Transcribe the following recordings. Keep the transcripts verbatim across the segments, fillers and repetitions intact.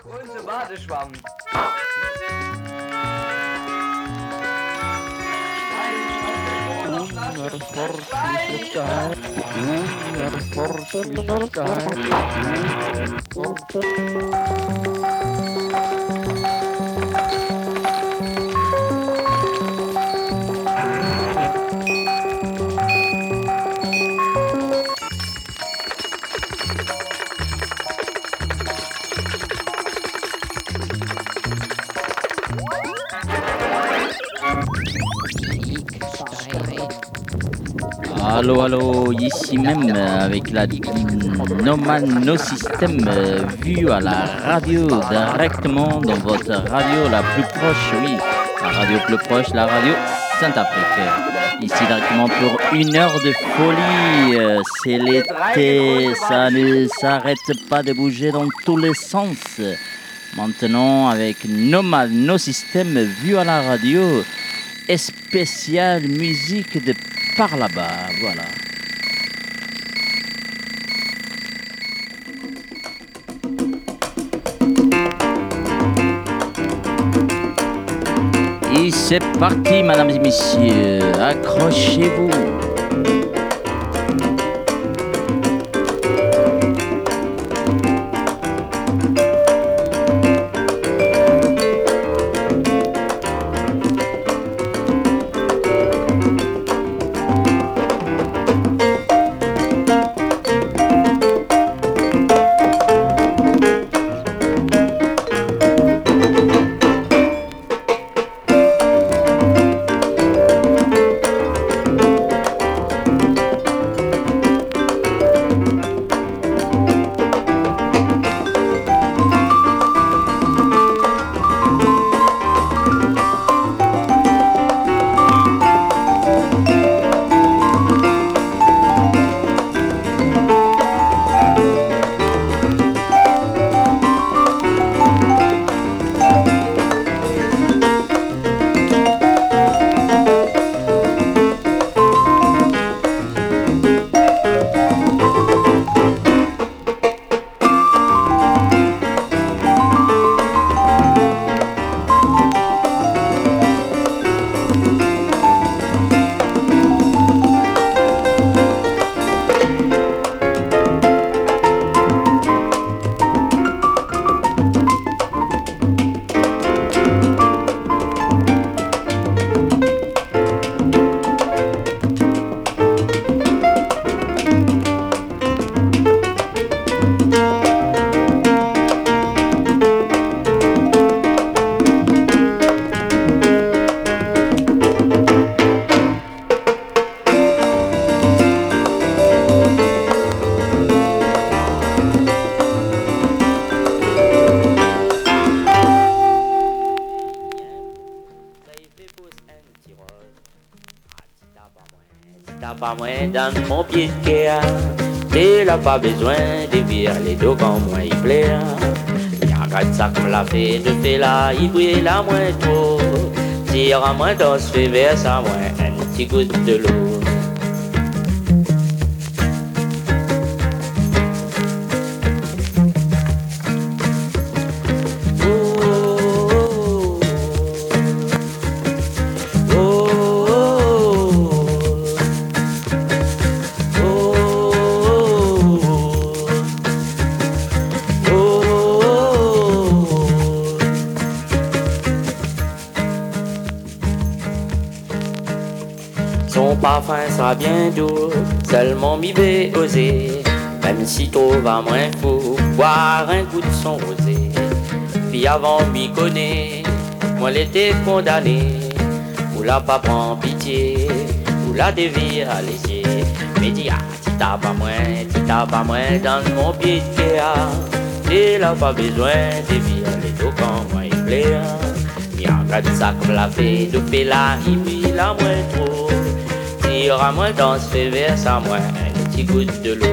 Große Badeschwamm. Allô, allô, ici même avec la Noman No System euh, vue à la radio directement dans votre radio la plus proche, oui, la radio plus proche, la radio Saint-Afrique. Ici directement pour une heure de folie, euh, c'est l'été, ça ne s'arrête pas de bouger dans tous les sens. Maintenant avec Noman No System vue à la radio, spéciale musique de par là-bas, voilà. Et c'est parti, mesdames et messieurs, accrochez-vous. Dans mon pied de guerre, t'es là pas besoin de vire les dos quand moi il plaît. Y'a regarde ça comme la fée de fait là, il brille la moins trop. Tire à moins dans ce fait vers à moins un petit goutte de l'eau. Parfum sera bien doux, seulement m'y vais oser. Même si trop va moins fou, boire un coup de son rosé. Puis avant m'y connaît, moi l'étais condamné. Ou la pas prend pitié, ou la dévire à léger. Mais dis ah, si t'as pas moins, si t'as pas moins dans mon pied de guerre. T'es là pas besoin de vire les dos quand moi il plaît. Y'a regarde ça comme la fée de fait là, il brille la moins trop. Il y aura moins dans ce fait vers à moins un petit goutte de l'eau.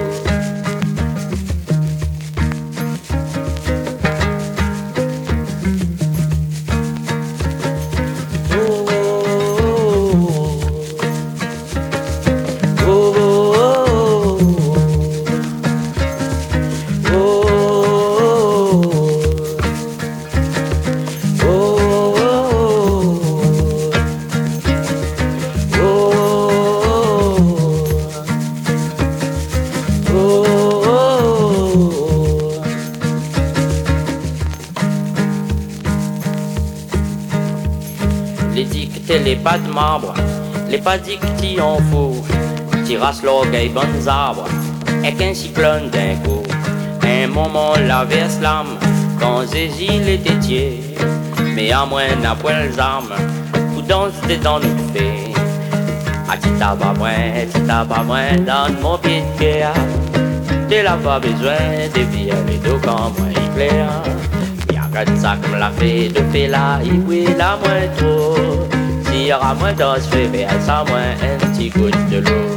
t'es les pas de marbre, les pas dictis en fou, tirasse l'orgueil bonnes arbres, et qu'un cyclone d'un coup. Un moment la verse l'âme, quand Zézil était tiers, mais à moins n'a point les armes, tout danse des dents nous fait. A ti tabac moins, ti tabac moins, dans mon pied de guerre, t'es là pas besoin de virer les deux quand moi il plaît. Regarde ça comme la fée de fée là, il brille la moins trop. S'il y aura moins d'os, fais bien ça moins un petit coup de l'eau.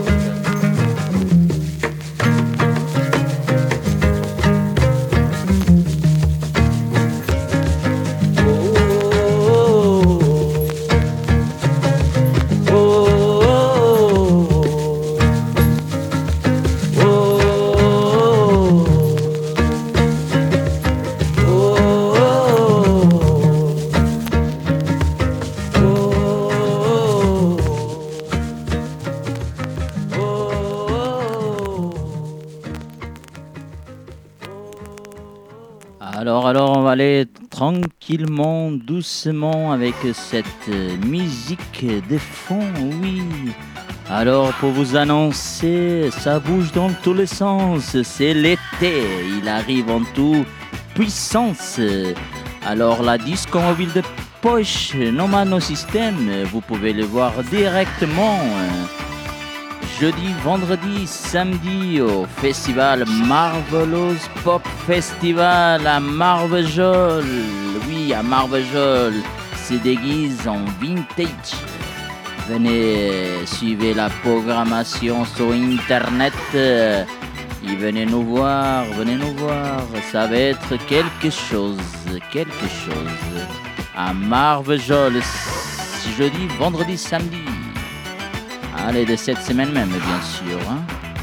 Alors, alors, on va aller tranquillement, doucement avec cette musique de fond, oui. Alors, pour vous annoncer, ça bouge dans tous les sens, c'est l'été, il arrive en toute puissance. Alors, la disco mobile de poche, Nomad No System, vous pouvez le voir directement jeudi, vendredi, samedi au festival Marvelous Pop Festival à Marvejols. Oui, à Marvejols, se déguise en vintage. Venez suivre la programmation sur internet et venez nous voir, venez nous voir. Ça va être quelque chose, quelque chose. À Marvejols, jeudi, vendredi, samedi. Allez, de cette semaine même, bien sûr. Hein.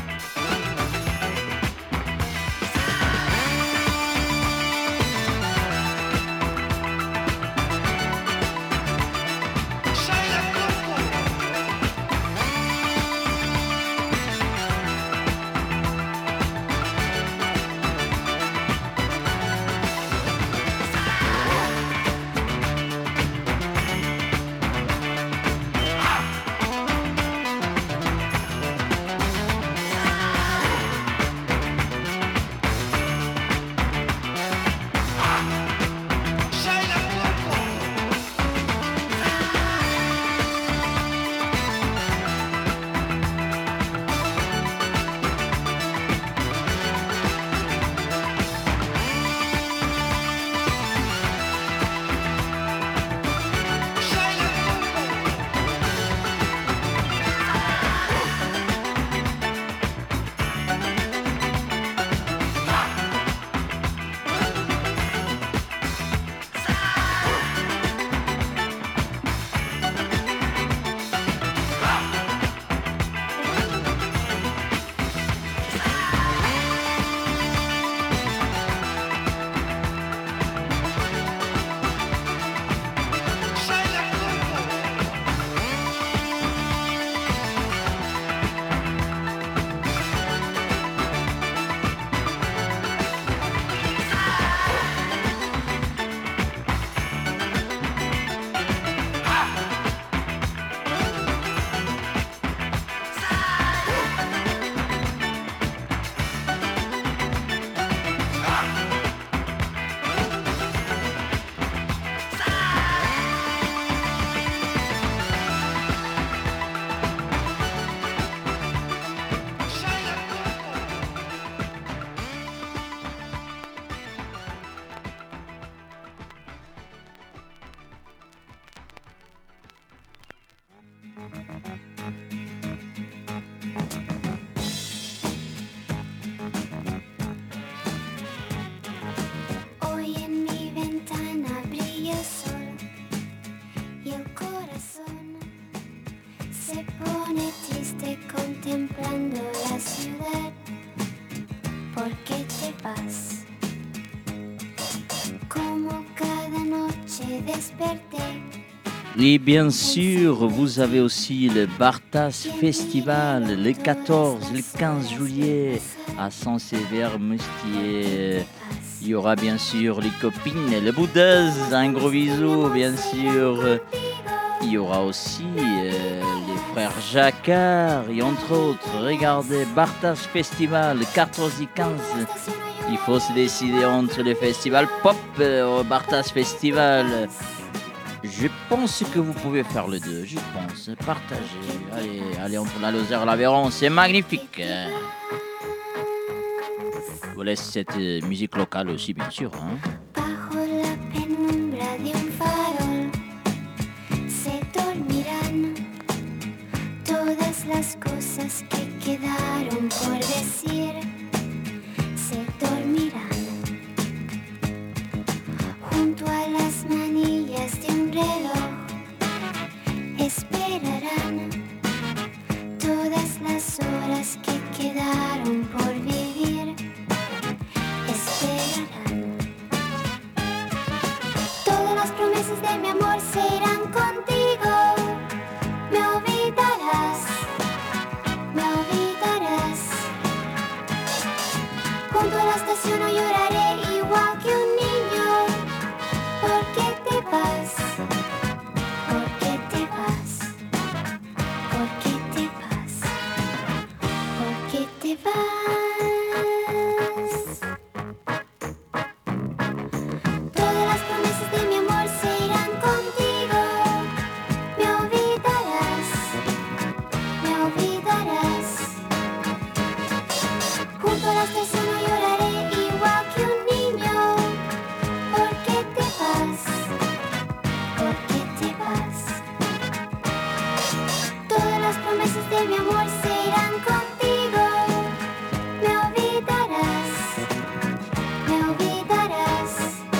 Et bien sûr, vous avez aussi le Bartas Festival le quatorze, le quinze juillet à Saint-Sévère-Mustier. Il y aura bien sûr les copines, les boudeuses, un gros bisou bien sûr. Il y aura aussi euh, les frères Jacquard et entre autres, regardez, Bartage Festival, quatorze et quinze. Il faut se décider entre le festival pop et le Bartage Festival. Je pense que vous pouvez faire les deux, je pense. Partagez. Allez, allez entre la Lozère et l'Aveyron, c'est magnifique. Je vous laisse cette musique locale aussi, bien sûr. Hein. Las cosas que quedaron por decir se dormirán junto a las manillas de un reloj. Esperarán todas las horas que quedaron por vivir. Esperarán. Todas las promesas de mi amor se irán contigo. Me olvidarás. Me olvidarás. Junto a la estación no lloraré igual que un niño. ¿Por qué te vas? ¿Por qué te vas? ¿Por qué te vas? ¿Por qué te vas? Todas las promesas de mi amor se irán contigo. Me olvidarás. Me olvidarás. Junto a la estación no lloraré igual que un niño. ¿Por qué te vas? ¿Por qué te vas? Todas las promesas de mi amor se irán contigo. Me olvidarás. Me olvidarás.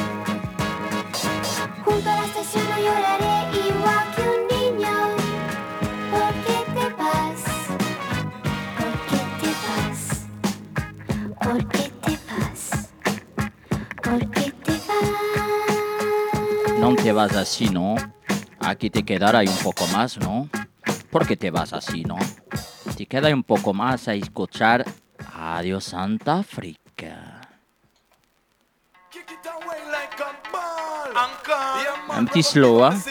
Junto a la estación no lloraré igual que un niño. ¿Por qué te vas? ¿Por qué te vas? ¿Por qué te vas? ¿Por qué te vas? No te vas así, ¿no? Aquí te quedará un poco más, ¿no? ¿Por qué te vas así, no? Te queda un poco más a escuchar Adiós Santa África. Un petit slow, hein?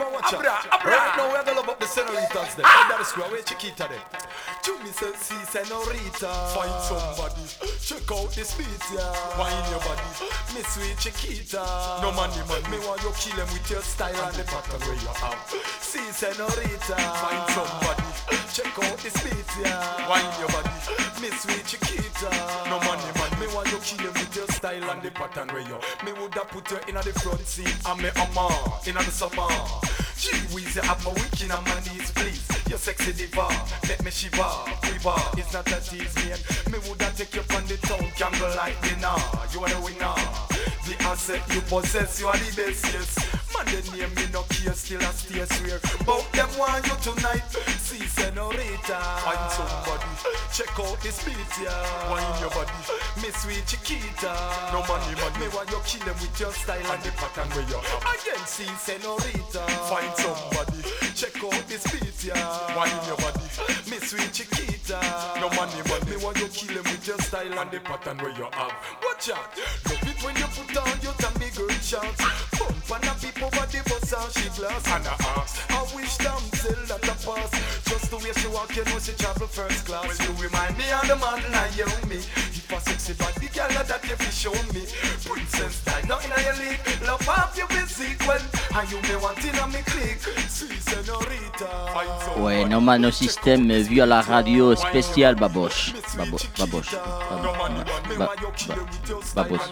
To me say, see, senorita, find somebody, check out this beat, yeah. Wine your body, me sweet Chiquita. No money, man, me want you kill them with your style and the pattern where you have. See, senorita, find somebody, check out this beat, yeah. Wine your body, me sweet Chiquita. No money, man, me want you kill them with your style and the pattern where you. Me woulda put you in the front seat and me a ma in the summer. Gee whiz, you have my wick in my knees, please. You sexy diva, let me shiver. Quiver, it's not a tease, man. Me woulda take you from the town, candlelight dinner. You are the winner. The asset you possess, you are the best, yes. Man, the name me no care, still I stay swear. Bout them want you tonight. See, senorita, find somebody. Check out this beat, yeah. Wine your body, me sweet Chiquita. No money, man, me want you kill them with your style and the pattern where you have. Again, see, senorita, find somebody. Check out this beat, yeah. Wine your body, me sweet Chiquita. No money, man, me want you kill them with your style and the pattern where you have. Watch out, love it when you put on your Tommy girl shorts. Bump on the people over the bus and she glass. And I ask, I wish them tell that a pass. Just the way she walk, you know she travel first class. Well, you remind me of the man like you me. If a sexy body girl that you fi show me. Princess style, not in your league. Love half you be sequel. And you may want in a me click. See, senorita. Ouais, Nomano System vu à la radio spéciale Baboche. Babo, Baboche. Babo, ba, ba, Baboche.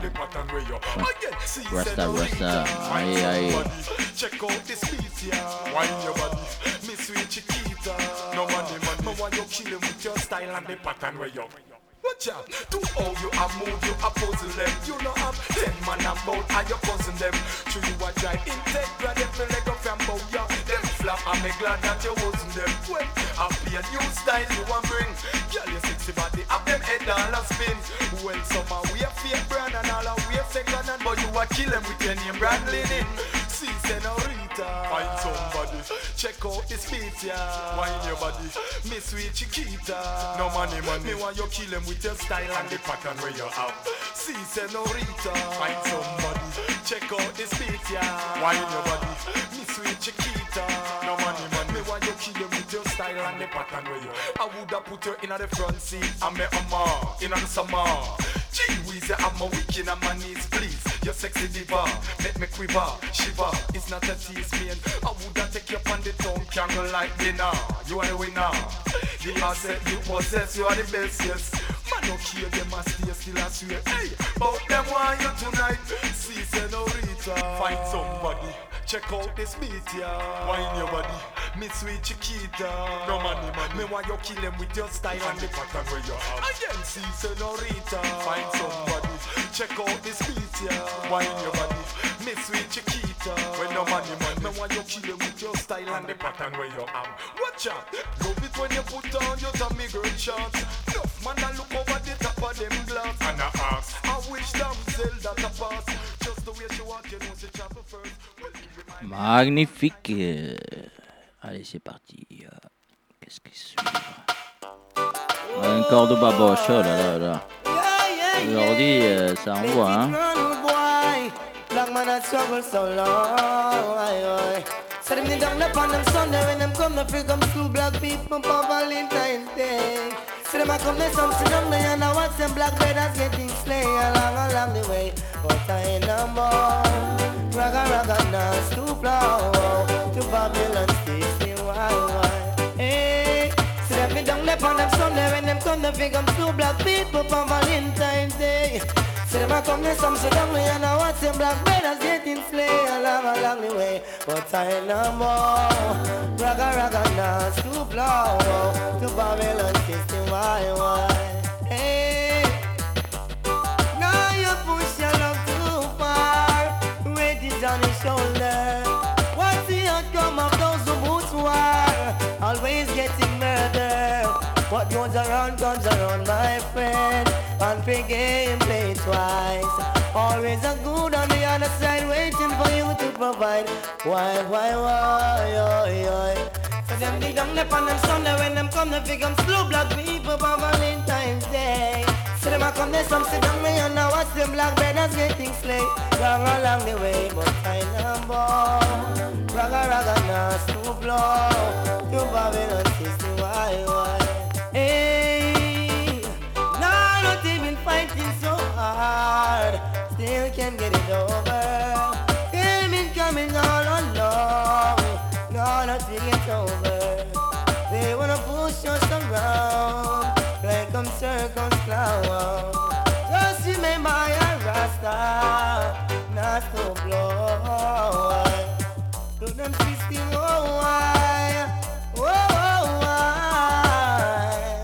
Rasta, Rasta. Aïe, aïe. Check out this beat, yeah. Wine your body, me sweet Chiquita. No money, man, me want you kill him with your style and the pattern where you. Watch out, to how you a move, you a puzzle them. You know have ten man about how you cousin them. True you a drive Integra, them feel like a fambo, yeah. Them flap, I'm glad that you wasn't them. Well, I be a new style you want bring. Girl, your sexy body, have them head all a spin. Well, somehow we a fake brand and all a we a second hand, but you a kill them with your name brand linen. See, senorita, find somebody. Check out this beat, yeah. Wine your body, me sweet Chiquita. No money, man, me want you kill them with your style and the pattern where you have. See, senorita, find somebody. Check out this beat, yeah. Wine your body, me sweet Chiquita. Senorita. No money, man, me want you kill them with your style and the pattern where you. I woulda put you in the front seat and me a ma in the summer. Gee whiz, I'm a wicked on my knees, please. Your sexy diva, make me quiver, shiver. It's not a tease, man. I woulda take you on the tongue, candle like dinner. You are the winner. The asset you possess, you are the best, yes. Man, don't care them a stay still I swear. Hey, but them want you tonight. See, senorita. Find somebody. Check out this beat, yeah. Wine your body. Me sweet Chiquita. No money, man. Me want you kill them with your style and the pattern where you are. Again, see, senorita. Find somebody. Check out this beat, yeah. Wine your body. Me sweet Chiquita. When no money, man. Me want you kill them with your style and the pattern where you are. Watch out. Love it when you put on your Tommy girl shorts. Enough man, I look over the top of them glass. And I ask, I wish damsel that I pass. Just the way she walk, you know she travel first. Well, Magnifique. Euh, Allez, c'est parti. Euh, Qu'est-ce qui suit? Un Cordoba Bosch, oh là là là. Aujourd'hui, euh, ça envoie, hein. Black man I struggle so long. Aye, aye. So them kneel down upon them Sunday when them come to free come through black people for Valentine's Day. So them a come to some sit down there and I watch them black brothers getting slain along along the way. But I ain't no more. Raga raga dance to blow to Babylon sixty why why. Hey, so them kneel down upon them Sunday when them come to free come through black people for Valentine's Day. So them a come to some sit down there and I watch them black brothers getting slain along along the way. But I ain't no more. Raga raga dance to blow to Babylon system why why. Hey, now you push your love too far. Weight is on his shoulder. What's the outcome of those who boots war? Always getting murdered. What goes around comes around, my friend. And free game play twice. Always a good on the other side, waiting for you to provide. Why, why, why, oi, oi. So them dig down upon them Sunday when them come to figure slow black people for Valentine's Day. So them a come there some sit down me and I watch them black brothers getting slayed. Long along the way, but I number. Raga raga nas to blow. To Babylon system, why, why. Hey, now not even fighting so hard, still can't get it over. They've been coming all along, now not to get over. They wanna push us around like I'm circus clown. Just remember your Rasta, not to blow. Do them system, oh why, oh why.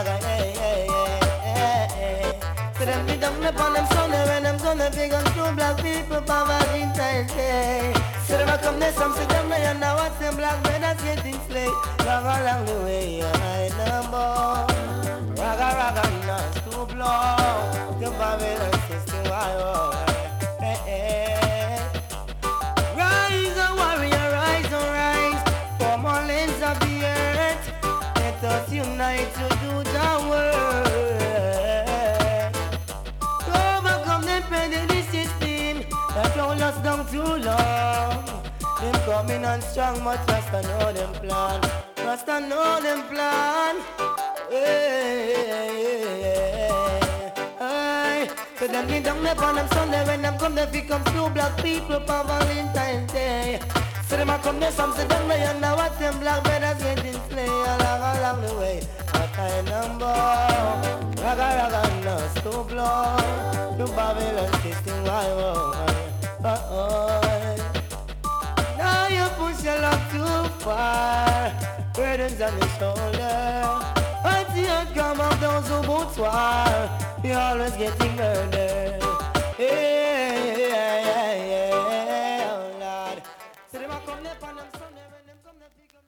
So them be down upon them Sunday when them gonna big on two black people for Valentine's Day. So them a come there some sit down there and I watch them black brothers getting slayed. Long along the way, I number. Raga raga nas to blow. To Babylon system, why oh. Hey, hey. Rise, a warrior, rise, oh rise. From all ends of the earth, let us unite to do the work. Overcome the prejudice system that hold us down too long. Them coming on strong, but Rasta know them plan. Rasta know them plan. Hey, hey, hey, hey. So them kneel down upon them Sunday when them come, they become two black people for Valentine's Day. So them a come there, some sit down there and I watch them black brothers getting slain along along the way. A kind number, raga raga nas to blow to Babylon system, why why, uh oh. Now you push your love too far, burdens on your shoulder. What's the outcome of those who boots war? You're always getting murdered. Hey, yeah, yeah, yeah, oh Lord. So them a come there on them Sunday when them come to pick up.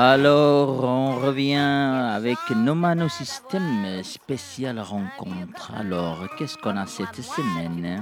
Alors, on revient avec Nomano System spécial rencontre. Alors, qu'est-ce qu'on a cette semaine?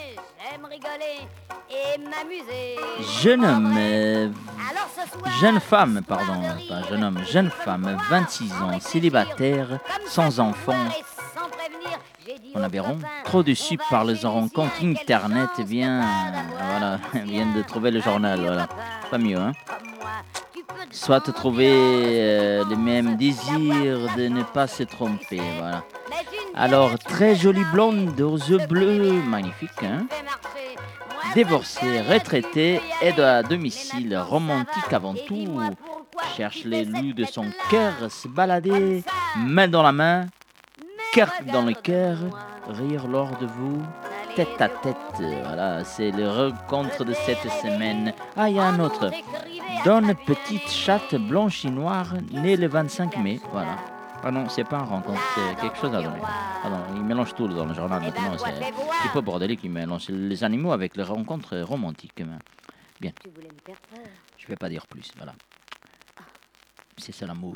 Jeune homme, euh, jeune femme, pardon, pas jeune homme, jeune femme, vingt-six ans, célibataire, sans enfant. On avait rond, trop déçu par les rencontres internet, vient, voilà, vient de trouver le journal, voilà, pas mieux, hein. Soit trouver euh, les mêmes désirs de ne pas se tromper, voilà. Alors, très jolie blonde aux yeux bleus, magnifique, hein. Divorcée, retraitée, aide à domicile, romantique avant tout. Cherche l'élu de son cœur, se balader, main dans la main, cœur dans le cœur, rire lors de vous, tête à tête. Voilà, c'est le rencontre de cette semaine. Ah, il y a un autre. Donne petite chatte blanche et noire, née le vingt-cinq mai. Voilà. Ah non, c'est pas un rencontre, c'est quelque chose à donner. Ah non, il mélange tout dans le journal maintenant. C'est un peu bordélique, il mélange les animaux avec les rencontres romantiques. Bien. Je vais pas dire plus, voilà. C'est ça l'amour.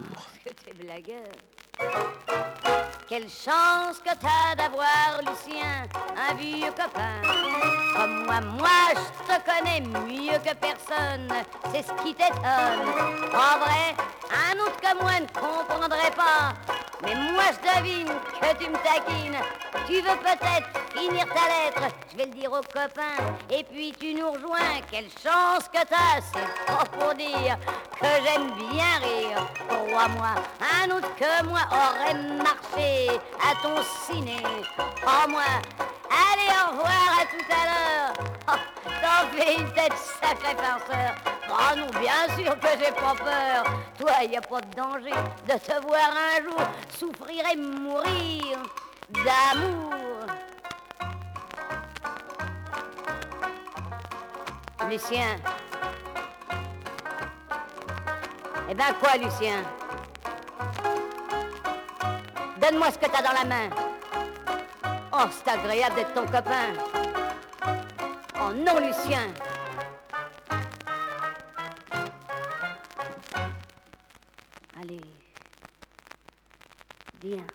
Quelle chance que t'as d'avoir, Lucien, un vieux copain. Comme moi, moi, je te connais mieux que personne, c'est ce qui t'étonne. En vrai, un autre que moi ne comprendrait pas. Mais moi, je devine que tu me taquines. Tu veux peut-être finir ta lettre, je vais le dire aux copains. Et puis tu nous rejoins, quelle chance que t'as, c'est pas pour dire que j'aime bien rire. Crois-moi, un autre que moi aurait marché à ton ciné. Oh moi, allez au revoir, à tout à l'heure. Oh, t'en fais une tête sacrée farceur. Oh non, bien sûr que j'ai pas peur. Toi, y a pas de danger de te voir un jour souffrir et mourir d'amour. Lucien. Eh ben quoi, Lucien? Donne-moi ce que t'as dans la main. Oh, c'est agréable d'être ton copain. Oh non, Lucien. Allez. Viens.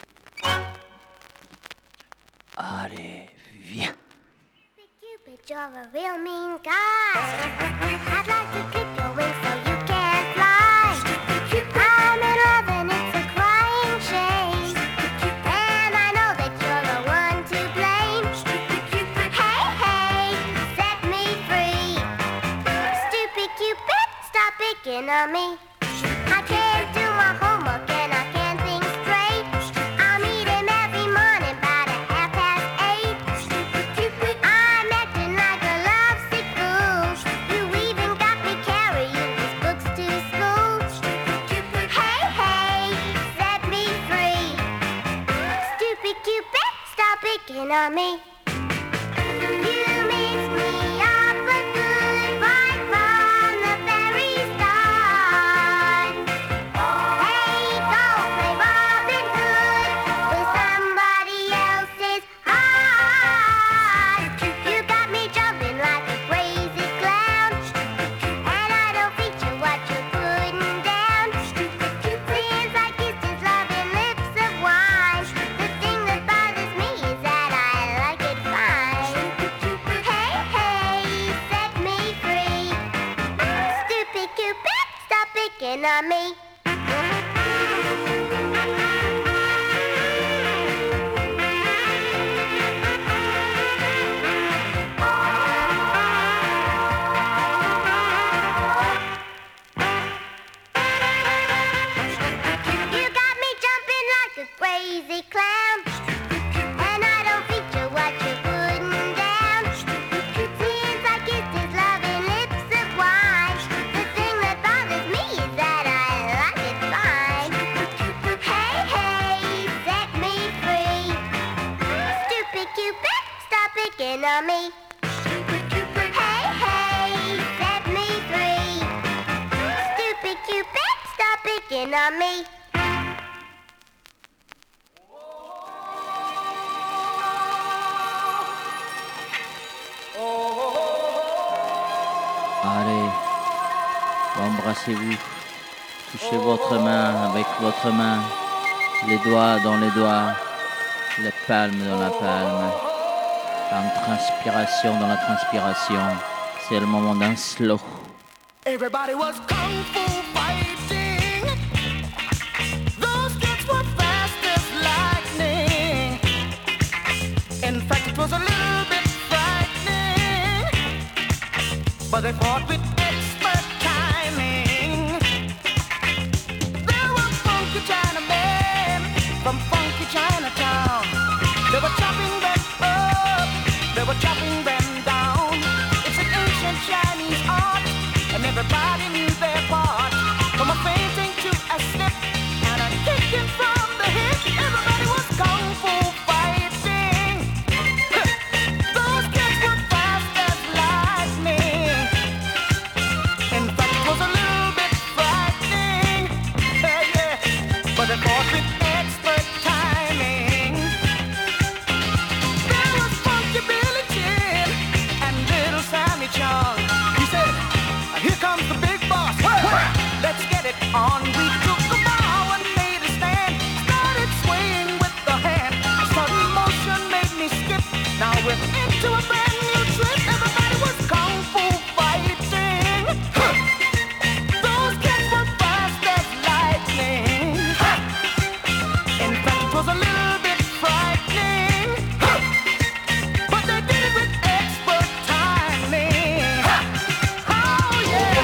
Allez, viens. Cupid, you're a real mean guy. I'd like to clip your wings so you can't fly. I'm in love and it's a crying shame. And I know that you're the one to blame. Hey, hey, set me free. Stupid Cupid, stop picking on me. I can't do my homework and I can't think straight. I'm eating every morning by the half past eight. I'm acting like a lovesick fool. You even got me carrying these books to school. Hey, hey, set me free. Stupid Cupid, stop picking on me. You mixed me up a good right from the very start. Hey, go play Robin Hood with somebody else's heart. You got me jumping like a crazy clown, and I don't feature what you're putting down. Since I kissed his loving lips of wine, the thing that bothers me is that I like it fine. Hey, hey, set me free. Stupid Cupid, stop picking on me. You got me jumping like a crazy clown, and I don't feature what you're putting down. Since I kissed his loving lips of wine, the thing that bothers me is that I like it fine. Hey, hey, set me free. Stupid Cupid, stop picking on me. Hey, hey, set me free. Stupid Cupid, stop picking on me. Allez, embrassez-vous. Touchez votre main avec votre main, les doigts dans les doigts, les palmes dans la palme, en transpiration dans la transpiration. C'est le moment d'un slow. Everybody was kung fu fighting. Those kids were fast as lightning. In fact, it was a little bit frightening, but they fought with expert timing. There were funky Chinamen from funky Chinatown. They were chopping them up, they were chopping them down. It's an ancient Chinese art, and everybody knew their part. From a fainting to a slip and a kicking from the hip, everybody was kung fu fighting. Those kids were fast as lightning. In fact, it was a little bit frightening, yeah, yeah. But they fought with expert timing. There was Funky Billy Chin and Little Sammy Chung. He said, "Here comes the big boss. Let's get it on." We took a bow and made a stand. Started swaying with the hand. A sudden motion made me skip. Now we're into a brand new trip. Everybody was kung fu fighting. Those kids were fast as lightning. In fact, it was a little bit frightening, but they did it with expert timing. Oh yeah.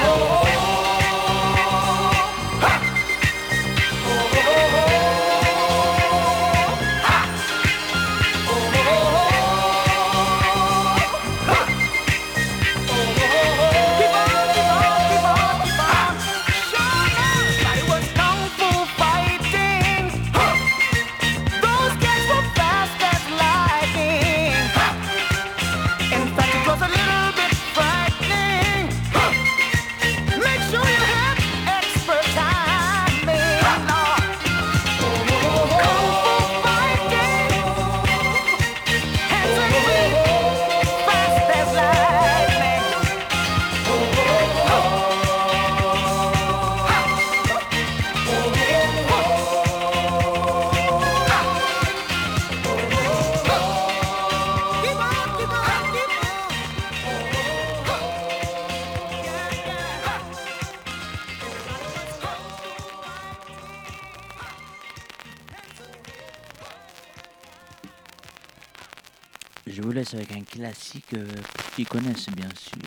Keep on, keep on, keep on, keep on. Sure, everybody was kung fu fighting. Those kids were fast as lightning. In fact, it was a little bit frightening. Make sure you have expert timing. Kung fu fighting. Hands and feet, fast as lightning. Keep on, keep on, keep on. Yeah, yeah. Je vous laisse avec un classique euh, qu'ils connaissent bien sûr.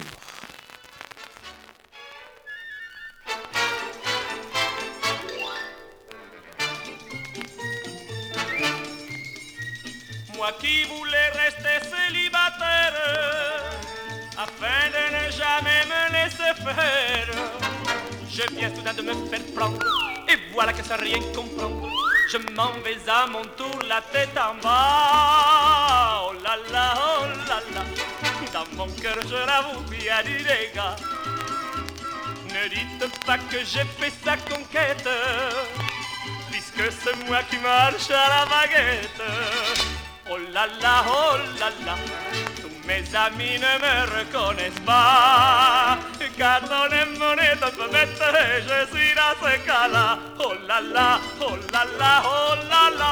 Moi qui voulais rester célibataire afin de ne jamais me laisser faire, je viens soudain de me faire prendre et voilà que sans rien comprendre, je m'en vais à mon tour la tête en bas. Oh là là, oh là là, dans mon cœur je l'avoue il y a du dégât. Ne dites pas que j'ai fait sa conquête, puisque c'est moi qui marche à la baguette. Oh là là, oh là là, tous mes amis ne me reconnaissent pas, car on est mon état bête, je suis dans ce cas-là. Oh là là, oh là là, oh là là.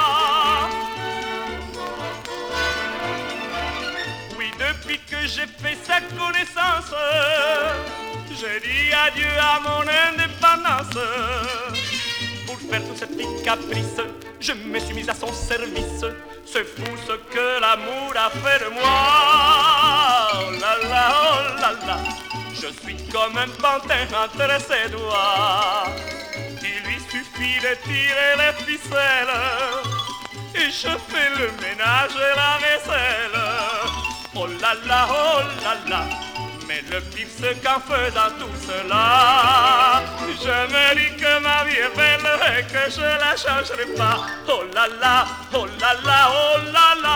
Oui, depuis que j'ai fait sa connaissance, j'ai dit adieu à mon indépendance. Pour faire tous ces petits caprices, je me suis mise à son service. C'est fou ce que l'amour a fait de moi. Oh là là, oh là là, je suis comme un pantin entre ses doigts. Il lui suffit de tirer les ficelles et je fais le ménage et la vaisselle. Oh là là, oh là là, mais le pire c'est qu'en faisant tout cela, je me dis que ma vie est belle et que je la changerai pas. Oh là là, oh là là, oh là là.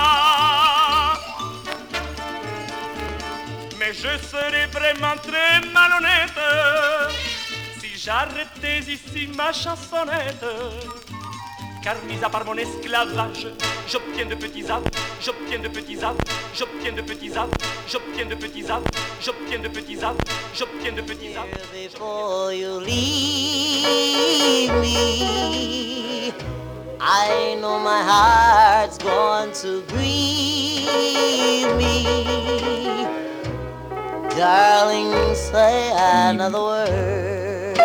Mais je serais vraiment très malhonnête si j'arrêtais ici ma chansonnette. Car mis à part mon esclavage, j'obtiens de petits âmes, j'obtiens de petits âmes, j'obtiens de petits arbres, j'obtiens de petits arbres, j'obtiens de petits arbres, j'obtiens de petits arbres. Before you leave me, I know my heart's going to grieve me. Darling, say another word.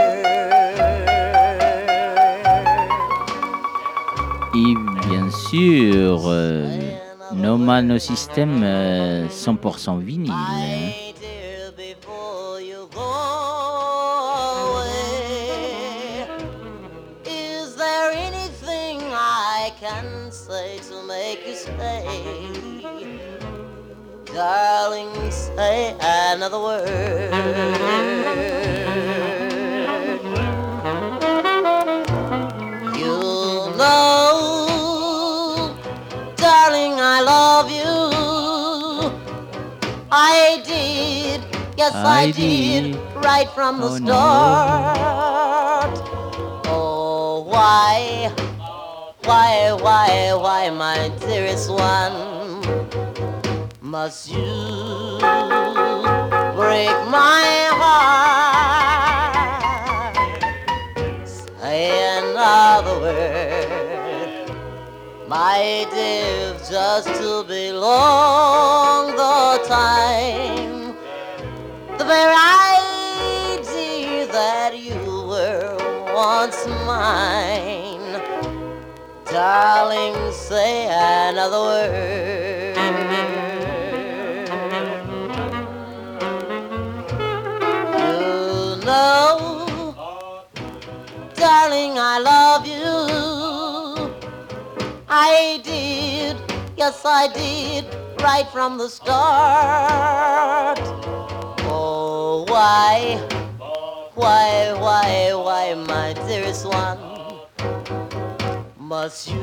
Et bien sûr, euh, Noma No System euh, cent pour cent vinyle. Hein. To make you stay, darling, say another word. You know, darling, I love you. I did, yes, I, I did, right from the oh, start. No. Oh, why? Why, why, why, my dearest one, must you break my heart? Say another word, my dear, just to belong the time, the very idea that you were once mine. Darling, say another word. You know, darling, I love you. I did, yes, I did, right from the start. Oh, why, why, why, why, my dearest one, must you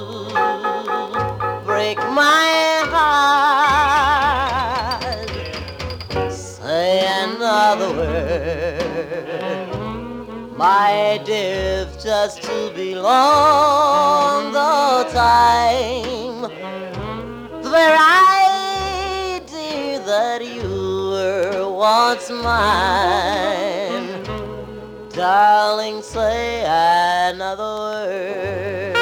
break my heart? Say another word, my dear, just to belong the time, the very idea that you were once mine. Darling, say another word.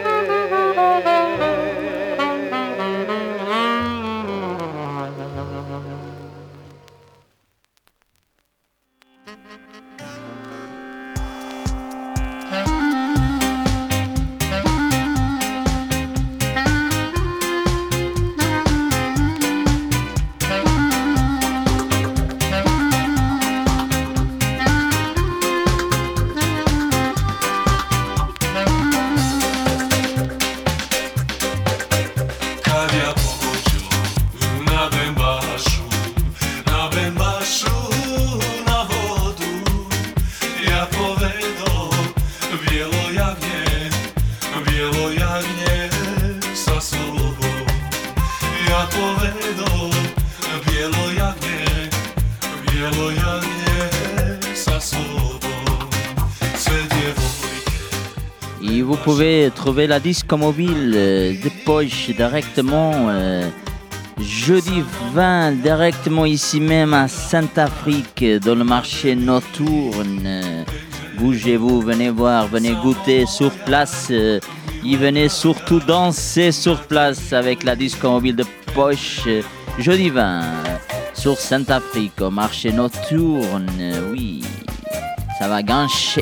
Et vous pouvez trouver la disque mobile de Poche directement euh, jeudi vingt, directement ici même à Saint-Afrique, dans le marché nocturne. Bougez-vous, venez voir, venez goûter sur place. Euh, et venez surtout danser sur place avec la disque mobile de Poche euh, jeudi vingt sur Saint-Afrique, au marché nocturne. Oui, ça va gancher.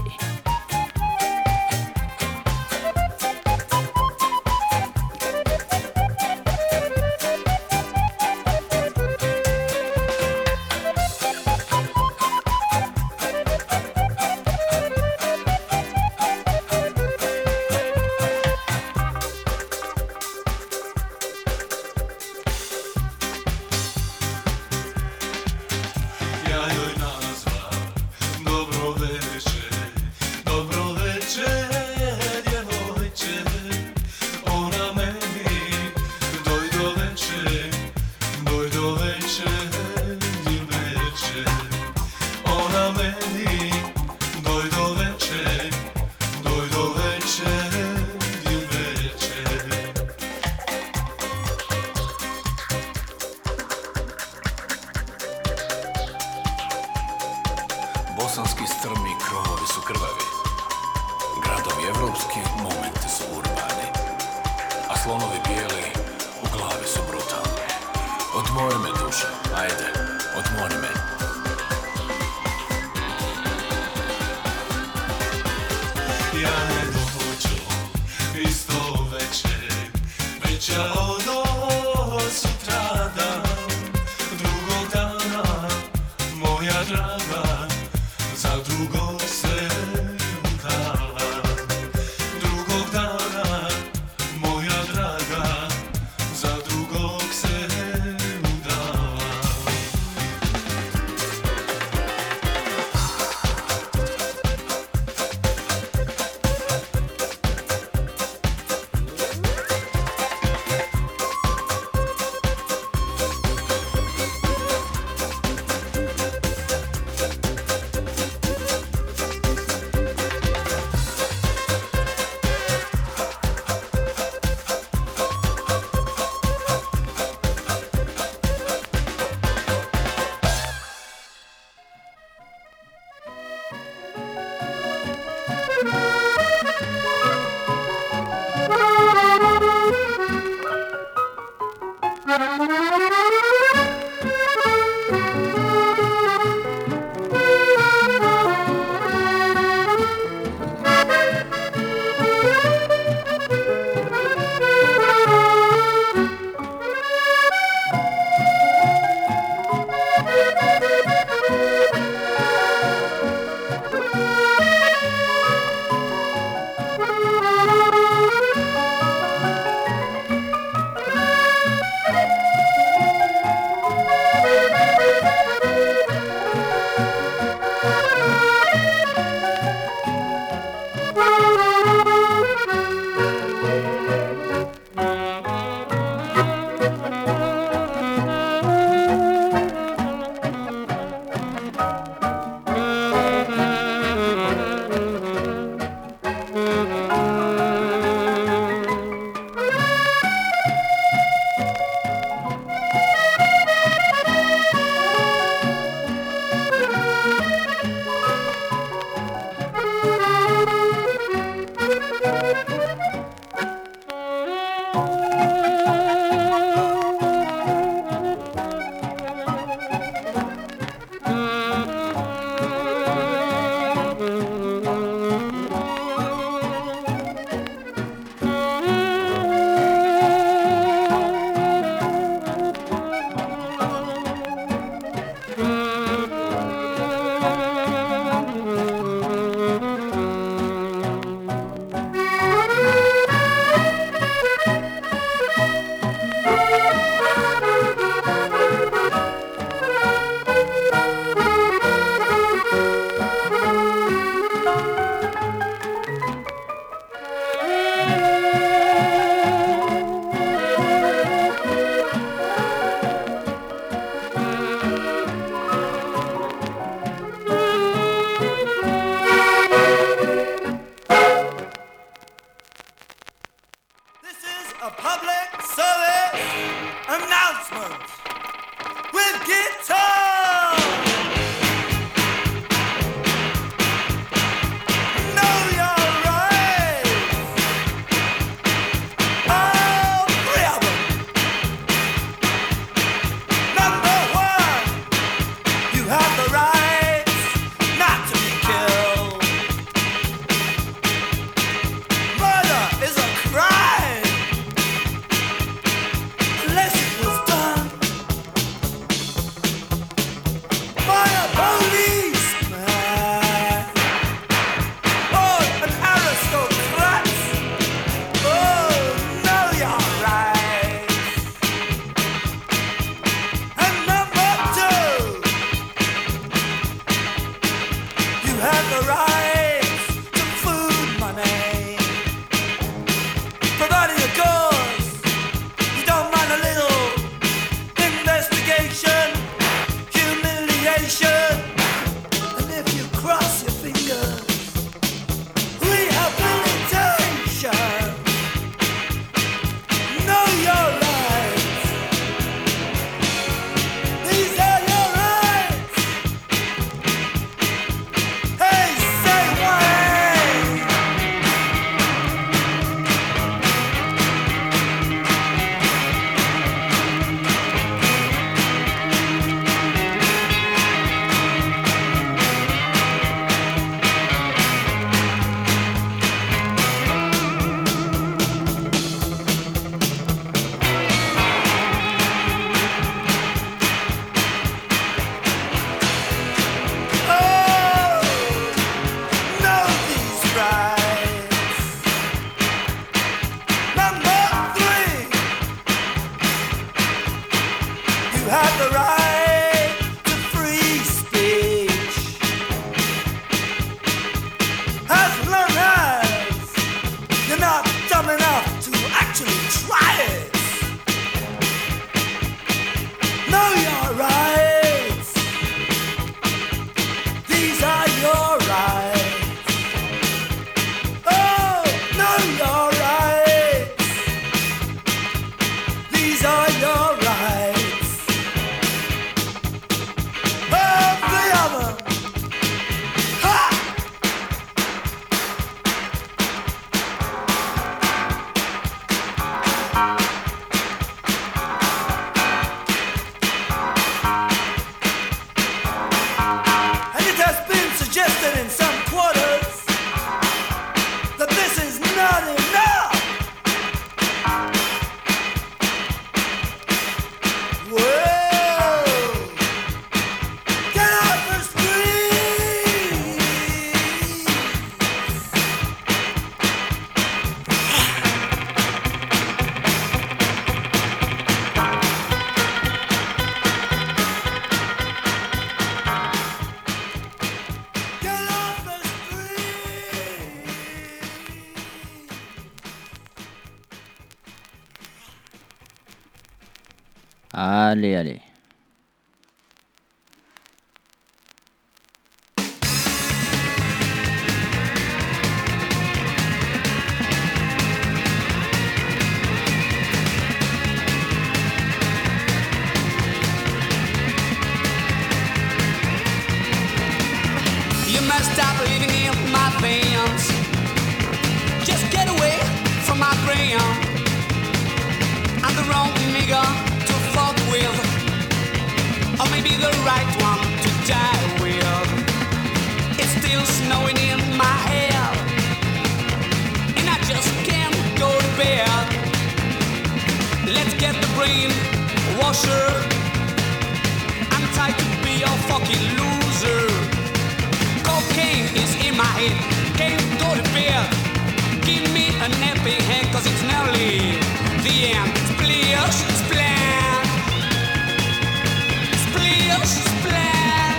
Evropski momenti su urbani, a slonovi bijeli u glavi su brutalni. Odmori me duša, ajde, odmori me. Ja ne dođu isto večer, veća od sutradan, drugog dana, moja draga, za drugog se udala. Drugog dana, moja draga, za drugog se udala. Allez, allez. You must stop living in my veins. Just get away from my brain. I'm the wrong nigga to fuck with, or maybe the right one to die with. It's still snowing in my head, and I just can't go to bed. Let's get the brain washer. I'm tired to be a fucking loser. Cocaine is in my head, can't go to bed. Give me a nappy hand, cause it's nearly the end. Splish, splash. Splish, splash.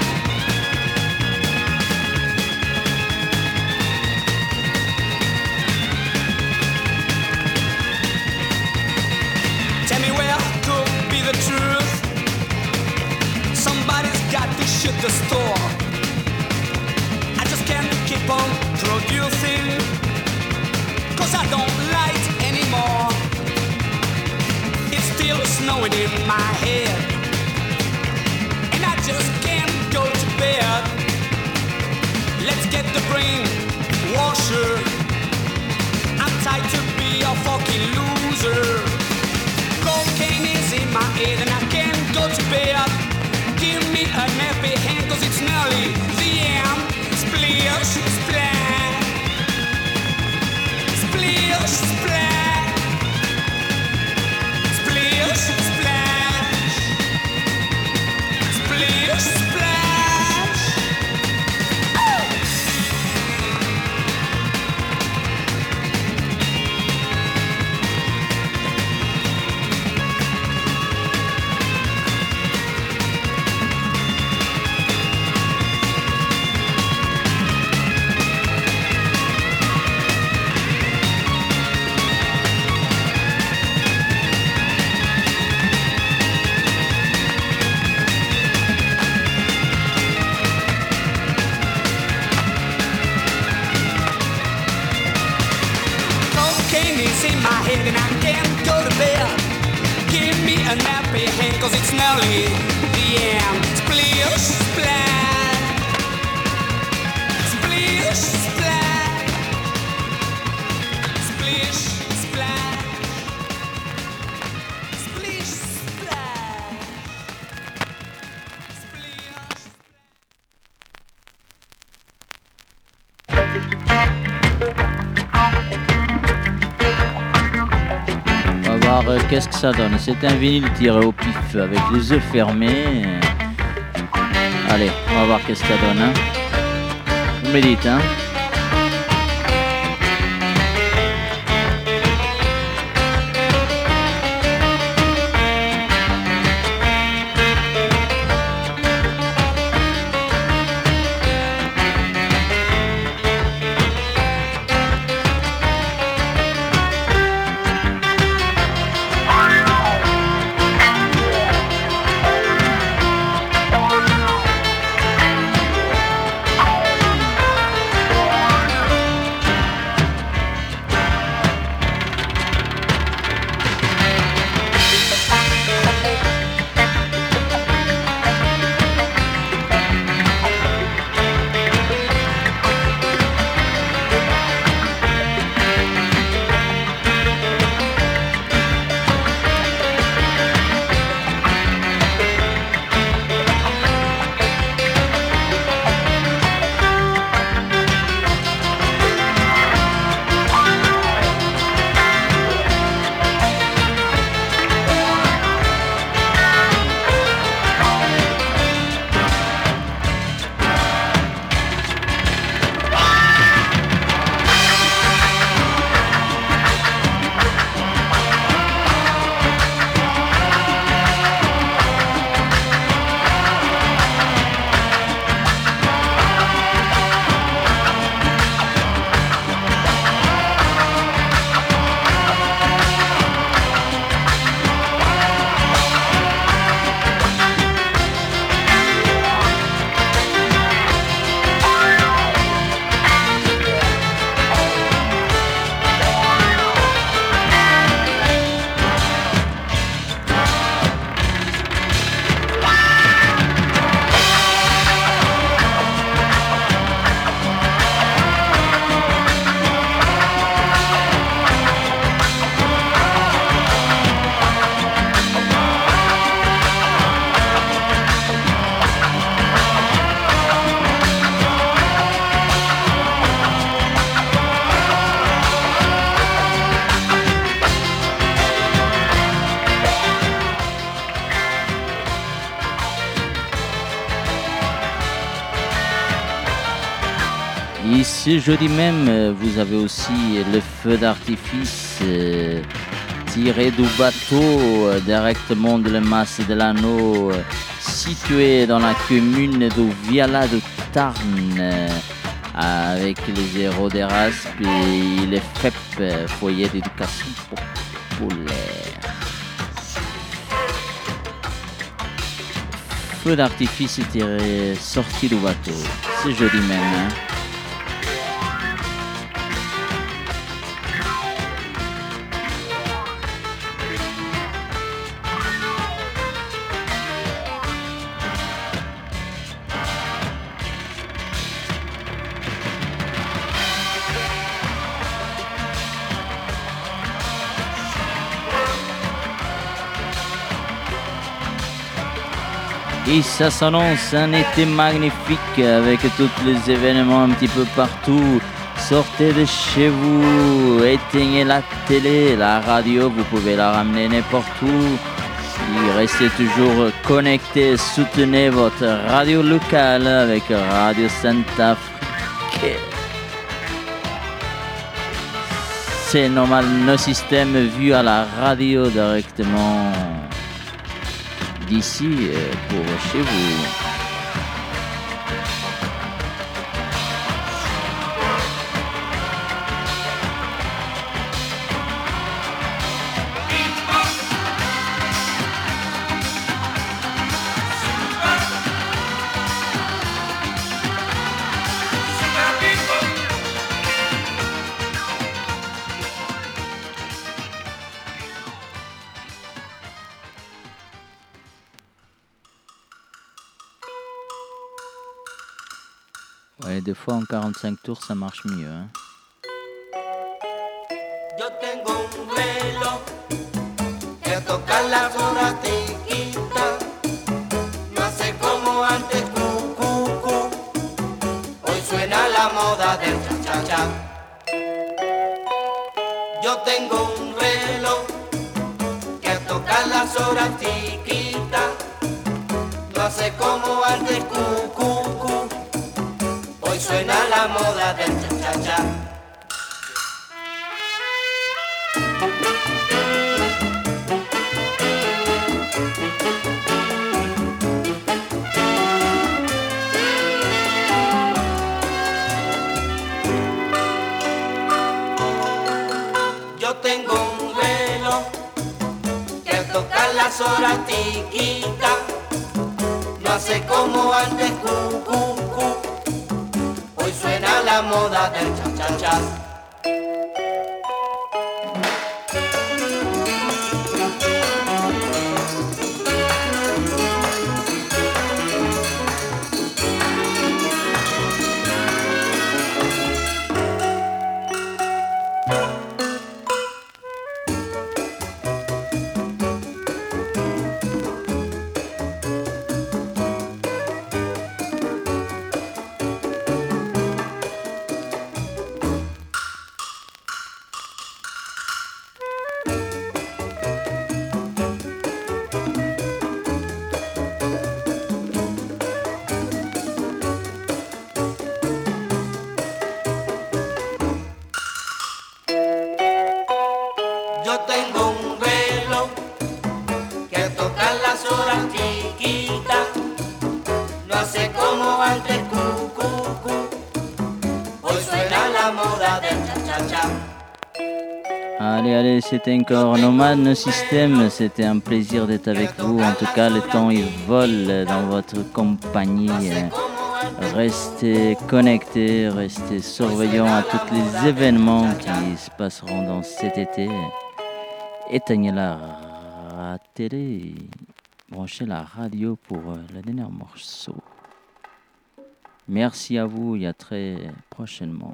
Tell me where could be the truth. Somebody's got to shut the store. I just can't keep on producing, cause I don't like anymore. It's still snowing in my head, and I just can't go to bed. Let's get the brain washer. I'm tired to be a fucking loser. Cocaine is in my head and I can't go to bed. Give me a nappy hand, cause it's nearly the end. Splish, splash. Splish, splash. Splish, splash. Splish, splash. Oh! Cocaine is in my head and I can't go to bed. Give me a nappy hand, cause it's nearly the end. Splish, splash. Splish, splash. Splish, splash. Splish, splash. On va voir euh, qu'est-ce que ça donne. C'est un vinyle tiré au pif avec les yeux fermés. Allez, on va voir qu'est-ce que ça donne. Hein. Vous me dites, hein. Splish, ce jeudi même, vous avez aussi le feu d'artifice euh, tiré du bateau euh, directement de la masse de l'anneau, euh, situé dans la commune de Viala de Tarn, euh, avec les héros d'Erasme et les F E P, euh, foyer d'éducation populaire. Feu d'artifice tiré sorti du bateau, ce jeudi même. Hein. Et ça s'annonce un été magnifique avec tous les événements un petit peu partout. Sortez de chez vous, éteignez la télé, la radio, vous pouvez la ramener n'importe où. Et restez toujours connectés, soutenez votre radio locale avec Radio Centrafrique. C'est normal, nos systèmes vus à la radio directement d'ici pour chez vous. Ouais, des fois en quarante-cinq tours ça marche mieux. Hein. Yo tengo un reloj que toca las horas tiquita, no hace como antes cu cu cu. Hoy suena la moda del cha cha cha. Yo tengo un reloj que toca las horas tiquita, no hace como antes cu cu cu. Hoy suena la moda del cha cha cha. Yo tengo un reloj que toca las horas tiquita, no hace como antes cu cu cu. Hoy suena la moda del cha cha cha. Yo tengo un reloj que toca las horas chiquitas, no hace como antes cu cu cu. Hoy suena la moda del cha cha cha. Allez, allez, c'était encore Nomad No System. C'était un plaisir d'être avec vous. En tout cas, le temps il vole dans votre compagnie. Restez connectés, restez surveillants à tous les événements qui se passeront dans cet été. Éteignez la télé, branchez la radio pour le dernier morceau. Merci à vous et à très prochainement.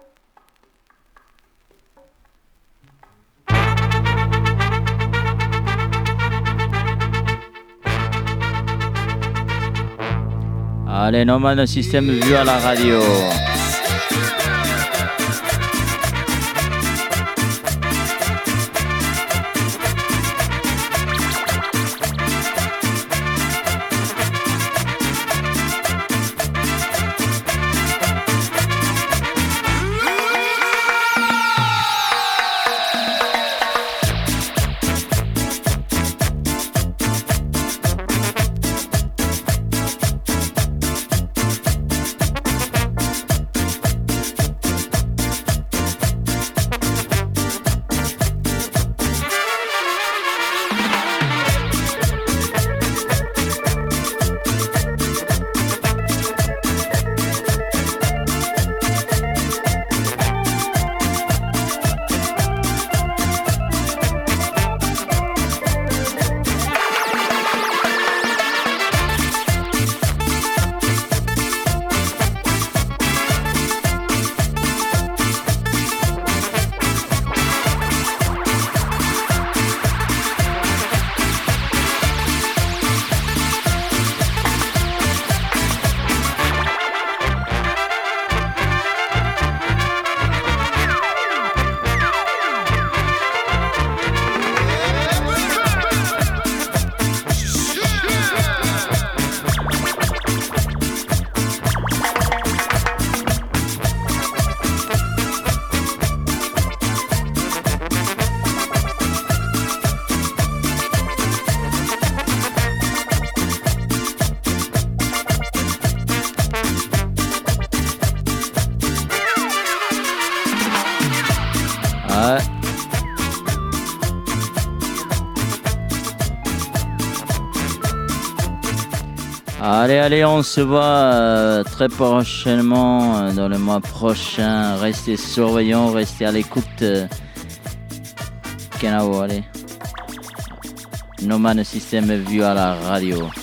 Allez, Nomad No System vu à la radio. Allez, allez, on se voit euh, très prochainement, euh, dans le mois prochain. Restez surveillants, restez à l'écoute. Euh, Kenavo, allez. No Man System vu à la radio.